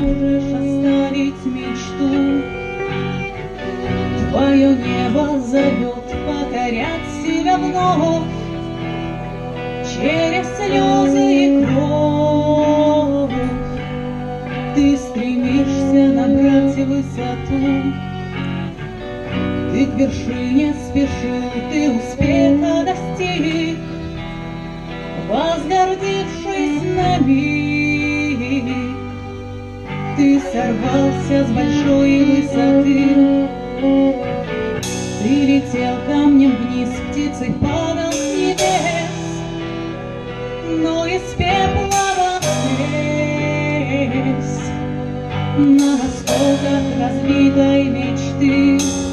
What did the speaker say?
можешь оставить мечту. Твое небо зовет покорять себя вновь через слезы и кровь. Ты стремишься набрать высоту, ты к вершине спешил, ты успеха достиг, возгордившись на миг. Ты сорвался с большой высоты, ты летел камнем вниз, птицей падал с небес, но из пепла воскрес на осколках разбитой мечты.